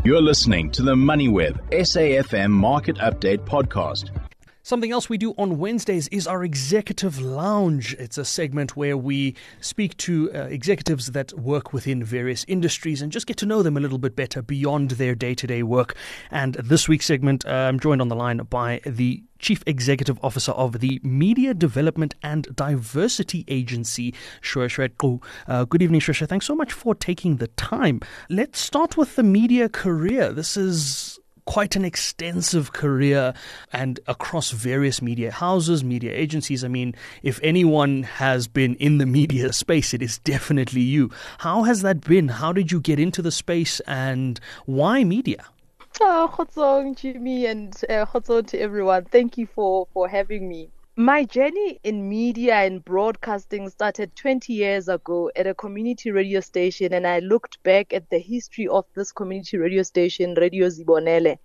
You're listening to the MoneyWeb SAFM Market Update Podcast. Something else we do on Wednesdays is our Executive Lounge. It's a segment where we speak to executives that work within various industries and just get to know them a little bit better beyond their day-to-day work. And this week's segment, I'm joined on the line by the Chief Executive Officer of the Media Development and Diversity Agency, Shweshwe Qu. Good evening, Shweshwe. Thanks so much for taking the time. Let's start with the media career. This is quite an extensive career and across various media houses, media agencies. I mean, if anyone has been in the media space, it is definitely you. How has that been? How did you get into the space and why media? Khotsong, Jimmy, and khotsong to everyone. Thank you for having me. My journey in media and broadcasting started 20 years ago at a community radio station, and I looked back at the history of this community radio station, Radio Zibonele,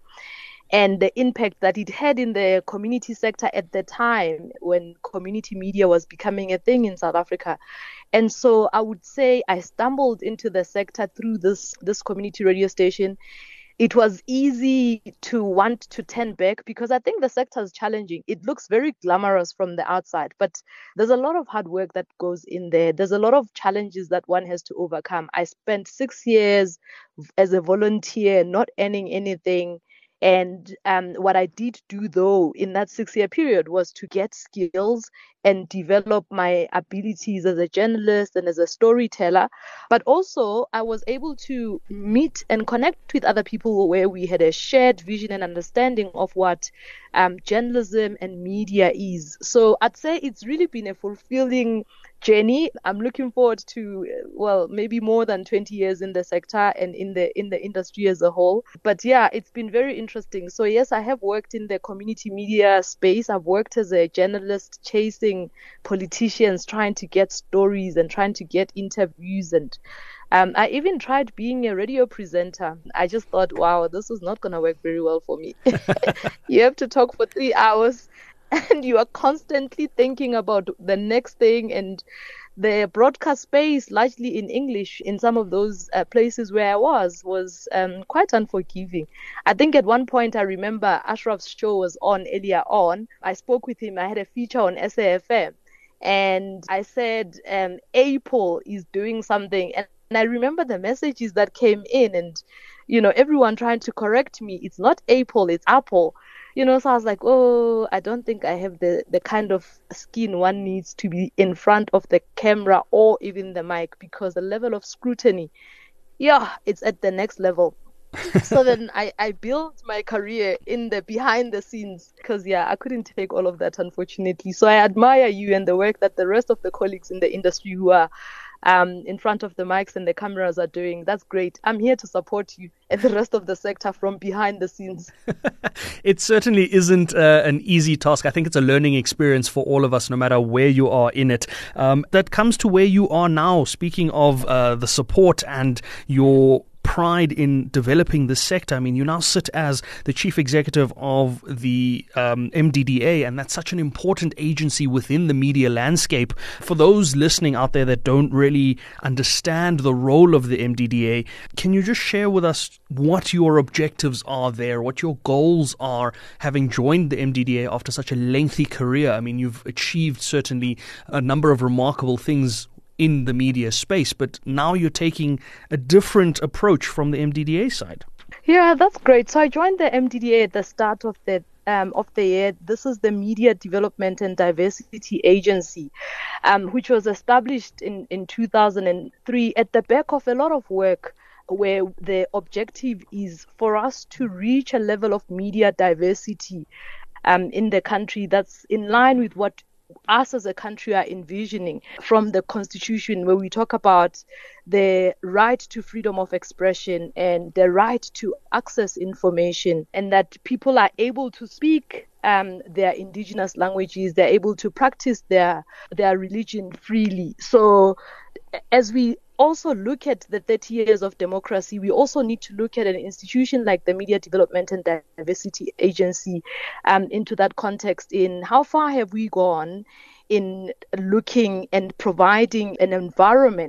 and the impact that it had in the community sector at the time when community media was becoming a thing in South Africa. And so I would say I stumbled into the sector through this community radio station. It was easy to want to turn back because I think the sector is challenging. It looks very glamorous from the outside, but there's a lot of hard work that goes in there. There's a lot of challenges that one has to overcome. I spent 6 years as a volunteer, not earning anything. And what I did do, though, in that 6-year period was to get skills and develop my abilities as a journalist and as a storyteller. But also, I was able to meet and connect with other people where we had a shared vision and understanding of what journalism and media is. So I'd say it's really been a fulfilling journey. I'm looking forward to, maybe more than 20 years in the sector and in the industry as a whole. But yeah, it's been very interesting. So yes, I have worked in the community media space. I've worked as a journalist chasing politicians, trying to get stories and trying to get interviews. And I even tried being a radio presenter. I just thought, wow, this is not going to work very well for me. You have to talk for 3 hours. And you are constantly thinking about the next thing, and the broadcast space, largely in English, in some of those places where I was quite unforgiving. I think at one point I remember Ashraf's show was on earlier on. I spoke with him. I had a feature on SAFM, and I said, Apple is doing something. And I remember the messages that came in, and everyone trying to correct me. It's not Apple, it's Apple. So I was like, I don't think I have the kind of skin one needs to be in front of the camera or even the mic, because the level of scrutiny, it's at the next level. So then I built my career in the behind the scenes because, I couldn't take all of that, unfortunately. So I admire you and the work that the rest of the colleagues in the industry who are in front of the mics and the cameras are doing. That's great. I'm here to support you and the rest of the sector from behind the scenes. It certainly isn't an easy task. I think it's a learning experience for all of us, no matter where you are in it. That comes to where you are now. Speaking of the support and your pride in developing this sector. I mean, you now sit as the chief executive of the MDDA, and that's such an important agency within the media landscape. For those listening out there that don't really understand the role of the MDDA, can you just share with us what your objectives are there, what your goals are, having joined the MDDA after such a lengthy career? I mean, you've achieved certainly a number of remarkable things in the media space, but now you're taking a different approach from the MDDA side. Yeah, that's great. So I joined the MDDA at the start of the year. This is the Media Development and Diversity Agency, which was established in 2003 at the back of a lot of work where the objective is for us to reach a level of media diversity in the country that's in line with what us as a country are envisioning from the Constitution, where we talk about the right to freedom of expression and the right to access information, and that people are able to speak their indigenous languages, they're able to practice their religion freely. So as we also look at the 30 years of democracy, we also need to look at an institution like the Media Development and Diversity Agency into that context, in how far have we gone in looking and providing an environment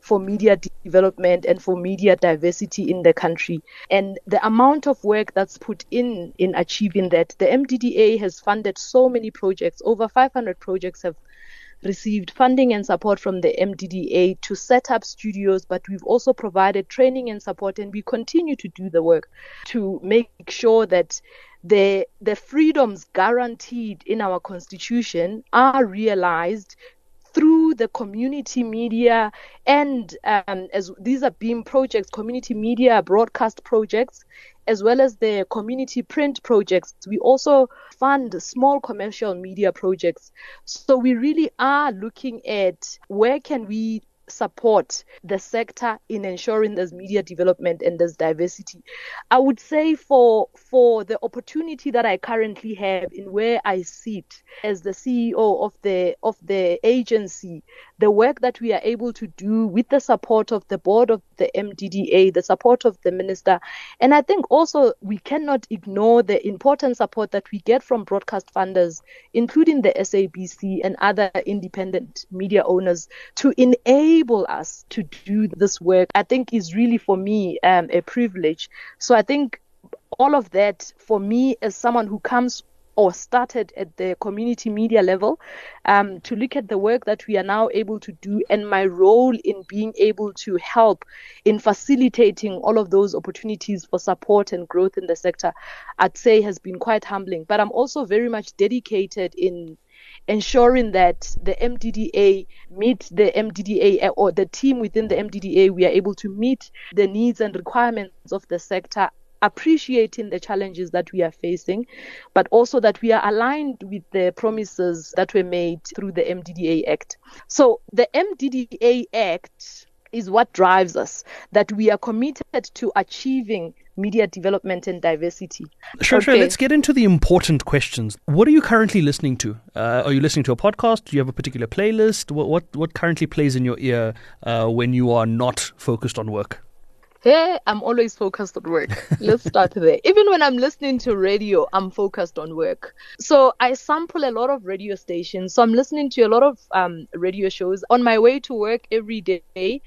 for media development and for media diversity in the country. And the amount of work that's put in achieving that, the MDDA has funded so many projects. Over 500 projects have received funding and support from the MDDA to set up studios, but we've also provided training and support, and we continue to do the work to make sure that the freedoms guaranteed in our constitution are realized through the community media, and as these are being projects, community media broadcast projects, as well as the community print projects. We also fund small commercial media projects. So we really are looking at where can we support the sector in ensuring there's media development and there's diversity. I would say for the opportunity that I currently have in where I sit as the CEO of the agency, the work that we are able to do with the support of the board of the MDDA, the support of the minister, and I think also we cannot ignore the important support that we get from broadcast funders, including the SABC and other independent media owners, to enable us to do this work, I think is really for me a privilege. So I think all of that for me as someone who comes or started at the community media level, to look at the work that we are now able to do and my role in being able to help in facilitating all of those opportunities for support and growth in the sector, I'd say has been quite humbling. But I'm also very much dedicated in ensuring that the MDDA meet the MDDA or the team within the MDDA, we are able to meet the needs and requirements of the sector, appreciating the challenges that we are facing, but also that we are aligned with the promises that were made through the MDDA Act. So the MDDA Act is what drives us, that we are committed to achieving media development and diversity. Sure. Let's get into the important questions. What are you currently listening to? Are you listening to a podcast? Do you have a particular playlist? What currently plays in your ear when you are not focused on work? Hey, I'm always focused on work. Let's start there. Even when I'm listening to radio, I'm focused on work. So I sample a lot of radio stations. So I'm listening to a lot of radio shows on my way to work every day.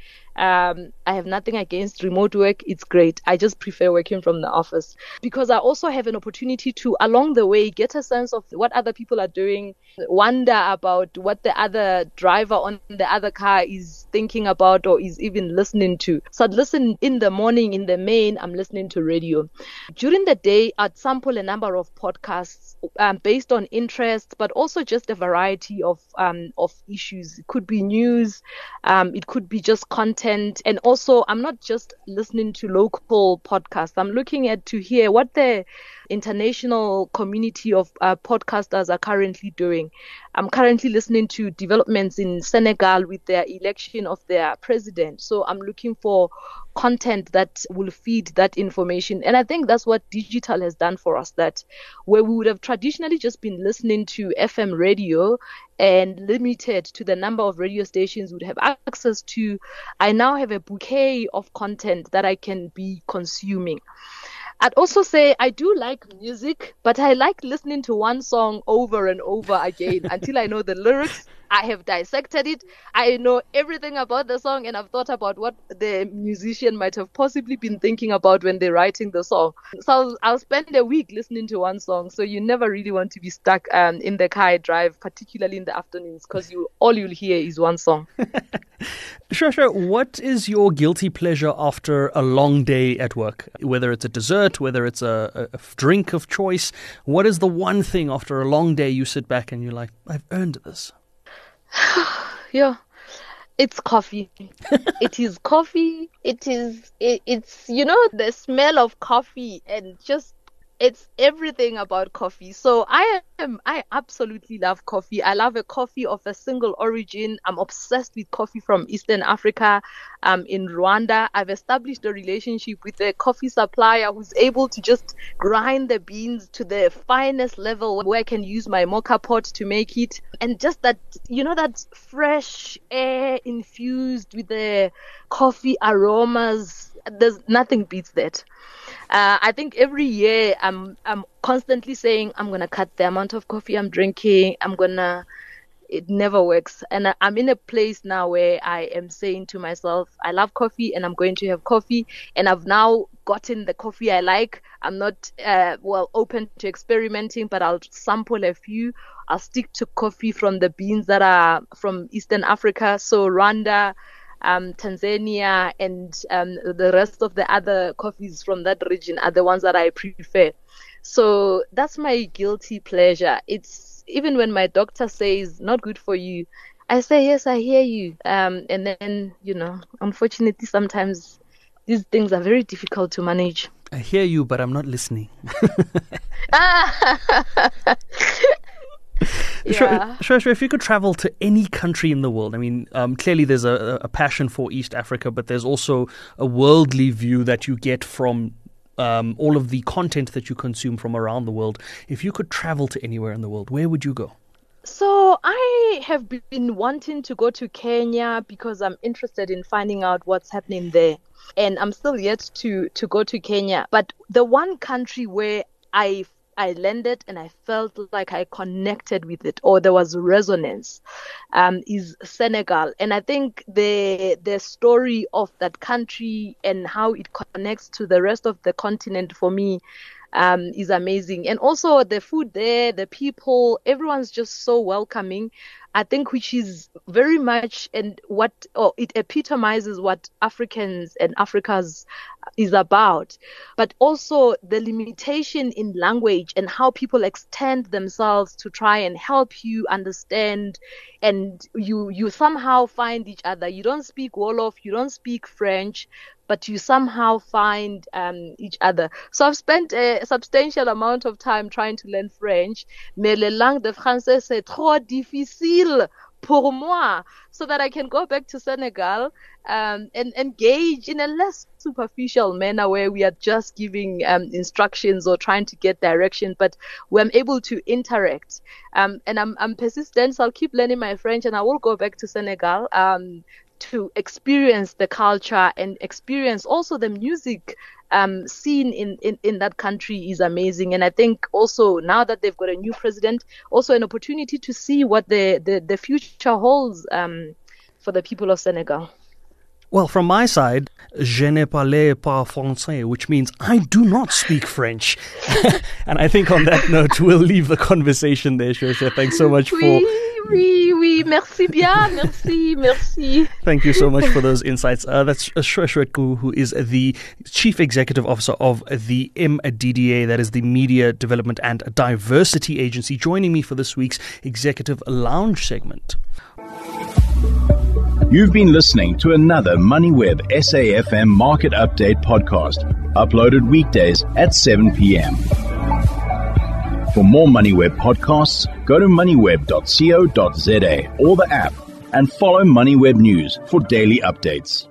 I have nothing against remote work. It's great. I just prefer working from the office because I also have an opportunity to, along the way, get a sense of what other people are doing, wonder about what the other driver on the other car is thinking about or is even listening to. So I'd listen in the morning, in the main, I'm listening to radio. During the day, I'd sample a number of podcasts based on interest, but also just a variety of issues. It could be news, it could be just content. And also, I'm not just listening to local podcasts. I'm looking at to hear what the international community of podcasters are currently doing. I'm currently listening to developments in Senegal with their election of their president. So I'm looking for content that will feed that information. And I think that's what digital has done for us, that where we would have traditionally just been listening to FM radio and limited to the number of radio stations would have access to, I now have a bouquet of content that I can be consuming. I'd also say I do like music, but I like listening to one song over and over again until I know the lyrics. I have dissected it. I know everything about the song, and I've thought about what the musician might have possibly been thinking about when they're writing the song. So I'll spend a week listening to one song. So you never really want to be stuck in the car I drive, particularly in the afternoons, because all you'll hear is one song. Sure. What is your guilty pleasure after a long day at work? Whether it's a dessert, whether it's a drink of choice, what is the one thing after a long day you sit back and you're like, I've earned this? Yeah, it's coffee. It is coffee. It's the smell of coffee and just it's everything about coffee. So I absolutely love coffee. I love a coffee of a single origin. I'm obsessed with coffee from Eastern Africa. In Rwanda, I've established a relationship with a coffee supplier who's able to just grind the beans to the finest level where I can use my mocha pot to make it. And just that, that fresh air infused with the coffee aromas. There's nothing beats that. I think every year I'm constantly saying I'm gonna cut the amount of coffee I'm drinking. I'm gonna it never works. And I'm in a place now where I am saying to myself, I love coffee and I'm going to have coffee. And I've now gotten the coffee I like. I'm not, open to experimenting, but I'll sample a few. I'll stick to coffee from the beans that are from Eastern Africa. So Rwanda, Tanzania, and the rest of the other coffees from that region are the ones that I prefer. So that's my guilty pleasure. It's even when my doctor says not good for you, I say, yes, I hear you. And then, unfortunately, sometimes these things are very difficult to manage. I hear you, but I'm not listening. Yeah. Sure. If you could travel to any country in the world, I mean, clearly there's a passion for East Africa, but there's also a worldly view that you get from all of the content that you consume from around the world. If you could travel to anywhere in the world, where would you go? So I have been wanting to go to Kenya because I'm interested in finding out what's happening there. And I'm still yet to go to Kenya. But the one country where I landed and I felt like I connected with it, or there was resonance, is Senegal. And I think the story of that country and how it connects to the rest of the continent for me is amazing. And also the food there, the people, everyone's just so welcoming, I think, which is very much it epitomizes what Africans and Africa's is about. But also the limitation in language and how people extend themselves to try and help you understand, and you somehow find each other. You don't speak Wolof, you don't speak French, but you somehow find each other. So I've spent a substantial amount of time trying to learn French. Mais la langue de français, c'est trop difficile pour moi, so that I can go back to Senegal and engage in a less superficial manner where we are just giving instructions or trying to get direction, but we're able to interact. And I'm persistent, so I'll keep learning my French, and I will go back to Senegal to experience the culture and experience also the music scene in that country is amazing. And I think also now that they've got a new president, also an opportunity to see what the future holds for the people of Senegal. Well, from my side, je ne parle pas français, which means I do not speak French. And I think on that note, we'll leave the conversation there, Shweshwe. Thanks so much Oui, merci bien, merci. Thank you so much for those insights. That's Shweshwe Qu, who is the Chief Executive Officer of the MDDA, that is the Media Development and Diversity Agency, joining me for this week's Executive Lounge segment. You've been listening to another MoneyWeb SAFM Market Update podcast, uploaded weekdays at 7 p.m. For more MoneyWeb podcasts, go to moneyweb.co.za or the app, and follow MoneyWeb News for daily updates.